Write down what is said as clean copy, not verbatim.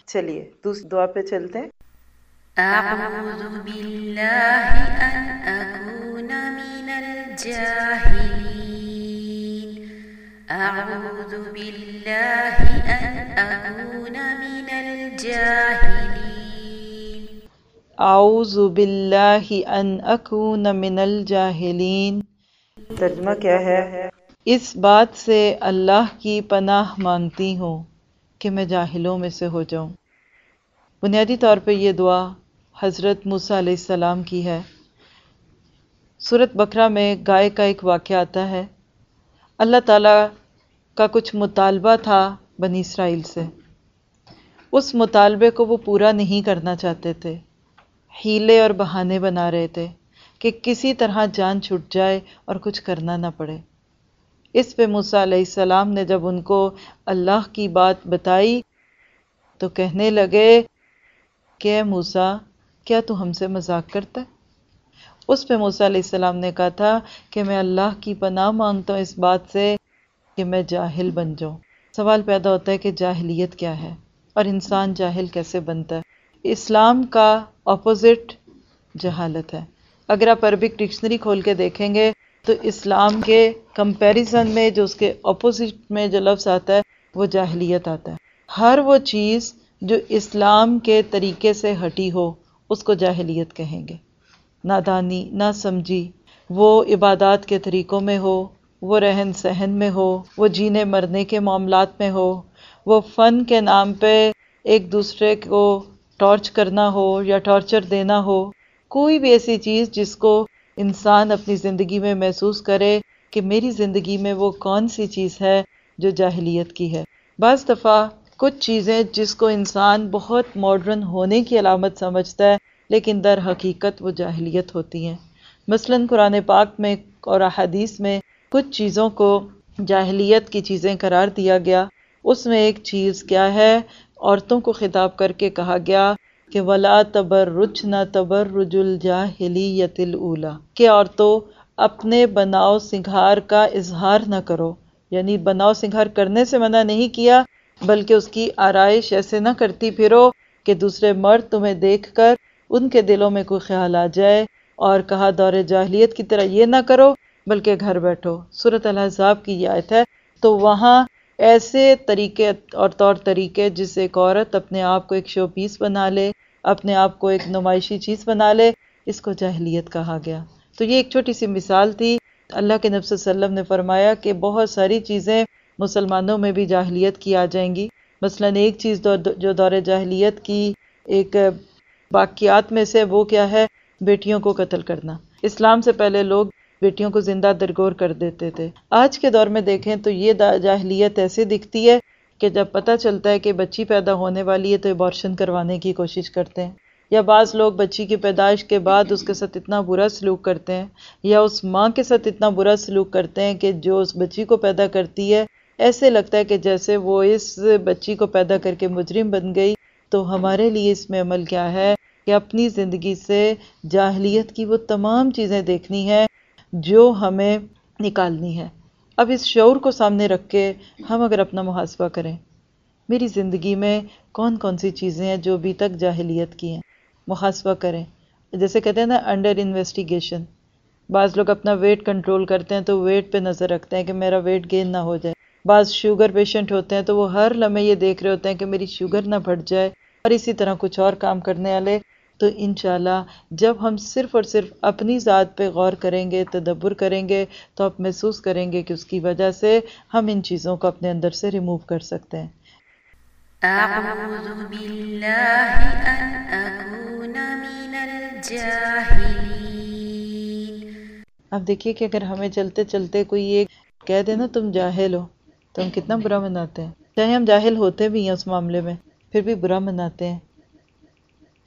چلیے دوسری دعا پہ چلتے ہیں۔ اعوذ باللہ ان اکون من الجاہلین، اعوذ باللہ ان اکون من الجاہلین، اعوذ باللہ ان اکون من الجاہلین۔ ترجمہ کیا ہے؟ اس بات سے اللہ کی پناہ مانگتی ہوں کہ میں جاہلوں میں سے ہو جاؤں۔ بنیادی طور پہ یہ دعا حضرت موسیٰ علیہ السلام کی ہے۔ سورۃ بقرہ میں گائے کا ایک واقعہ آتا ہے۔ اللہ تعالیٰ کا کچھ مطالبہ تھا بنی اسرائیل سے، اس مطالبے کو وہ پورا نہیں کرنا چاہتے تھے، حیلے اور بہانے بنا رہے تھے کہ کسی طرح جان چھٹ جائے اور کچھ کرنا نہ پڑے۔ اس پہ موسیٰ علیہ السلام نے جب ان کو اللہ کی بات بتائی تو کہنے لگے کہ اے موسیٰ، کیا تو ہم سے مذاق کرتا ہے؟ اس پہ موسیٰ علیہ السلام نے کہا تھا کہ میں اللہ کی پناہ مانگتا ہوں اس بات سے کہ میں جاہل بن جاؤں۔ سوال پیدا ہوتا ہے کہ جاہلیت کیا ہے اور انسان جاہل کیسے بنتا ہے؟ اسلام کا اپوزٹ جہالت ہے۔ اگر آپ عربک ڈکشنری کھول کے دیکھیں گے تو اسلام کے کمپیریزن میں جو اس کے اپوزٹ میں جو لفظ آتا ہے وہ جاہلیت آتا ہے۔ ہر وہ چیز جو اسلام کے طریقے سے ہٹی ہو اس کو جاہلیت کہیں گے۔ نادانی، نہ سمجھی، وہ عبادات کے طریقوں میں ہو، وہ رہن سہن میں ہو، وہ جینے مرنے کے معاملات میں ہو، وہ فن کے نام پہ ایک دوسرے کو ٹارچ کرنا ہو یا ٹارچر دینا ہو، کوئی بھی ایسی چیز جس کو انسان اپنی زندگی میں محسوس کرے کہ میری زندگی میں وہ کون سی چیز ہے جو جاہلیت کی ہے۔ بعض دفعہ کچھ چیزیں جس کو انسان بہت ماڈرن ہونے کی علامت سمجھتا ہے لیکن در حقیقت وہ جاہلیت ہوتی ہیں۔ مثلاً قرآن پاک میں اور احادیث میں کچھ چیزوں کو جاہلیت کی چیزیں قرار دیا گیا۔ اس میں ایک چیز کیا ہے؟ عورتوں کو خطاب کر کے کہا گیا کہ وَلَا تَبَرُّجْنَ تَبَرُّجُ الْجَاهِلِيَّةِ الْأُولَى، کہ عورتوں اپنے بناؤ سنگھار کا اظہار نہ کرو، یعنی بناؤ سنگھار کرنے سے منع نہیں کیا بلکہ اس کی آرائش ایسے نہ کرتی پھرو کہ دوسرے مرد تمہیں دیکھ کر ان کے دلوں میں کوئی خیال آ جائے، اور کہا دور جاہلیت کی طرح یہ نہ کرو بلکہ گھر بیٹھو۔ سورۃ الاحزاب کی یہ آیت ہے۔ تو وہاں ایسے طریقے اور طور طریقے جس سے ایک عورت اپنے آپ کو ایک شو پیس بنا لے، اپنے آپ کو ایک نمائشی چیز بنا لے، اس کو جاہلیت کہا گیا۔ تو یہ ایک چھوٹی سی مثال تھی۔ اللہ کے نبی صلی اللہ علیہ وسلم نے فرمایا کہ بہت ساری چیزیں مسلمانوں میں بھی جاہلیت کی آ جائیں گی۔ مثلاً ایک چیز جو دور جاہلیت کی ایک باقیات میں سے وہ کیا ہے؟ بیٹیوں کو قتل کرنا۔ اسلام سے پہلے لوگ بیٹیوں کو زندہ درگور کر دیتے تھے۔ آج کے دور میں دیکھیں تو یہ جاہلیت ایسے دکھتی ہے کہ جب پتہ چلتا ہے کہ بچی پیدا ہونے والی ہے تو ابارشن کروانے کی کوشش کرتے ہیں، یا بعض لوگ بچی کی پیدائش کے بعد اس کے ساتھ اتنا برا سلوک کرتے ہیں یا اس ماں کے ساتھ اتنا برا سلوک کرتے ہیں کہ جو اس بچی کو پیدا کرتی ہے ایسے لگتا ہے کہ جیسے وہ اس بچی کو پیدا کر کے مجرم بن گئی۔ تو ہمارے لیے اس میں عمل کیا ہے کہ اپنی زندگی سے جاہلیت کی وہ تمام چیزیں دیکھنی ہے جو ہمیں نکالنی ہے۔ اب اس شعور کو سامنے رکھ کے ہم اگر اپنا محاسبہ کریں، میری زندگی میں کون کون سی چیزیں ہیں جو ابھی تک جاہلیت کی ہیں، محاسبہ کریں۔ جیسے کہتے ہیں نا انڈر انویسٹیگیشن، بعض لوگ اپنا ویٹ کنٹرول کرتے ہیں تو ویٹ پہ نظر رکھتے ہیں کہ میرا ویٹ گین نہ ہو جائے۔ بعض شوگر پیشنٹ ہوتے ہیں تو وہ ہر لمحے یہ دیکھ رہے ہوتے ہیں کہ میری شوگر نہ بڑھ جائے، اور اسی طرح کچھ اور کام کرنے والے۔ تو انشاءاللہ جب ہم صرف اور صرف اپنی ذات پہ غور کریں گے، تدبر کریں گے، تو آپ محسوس کریں گے کہ اس کی وجہ سے ہم ان چیزوں کو اپنے اندر سے ریموو کر سکتے ہیں۔ اعوذ باللہ ان اکون من الجاہلین۔ اب دیکھیے کہ اگر ہمیں چلتے چلتے کوئی یہ کہہ دے نا تم جاہل ہو تو ہم کتنا برا مناتے ہیں، چاہے ہم جاہل ہوتے بھی ہیں اس معاملے میں پھر بھی برا مناتے ہیں۔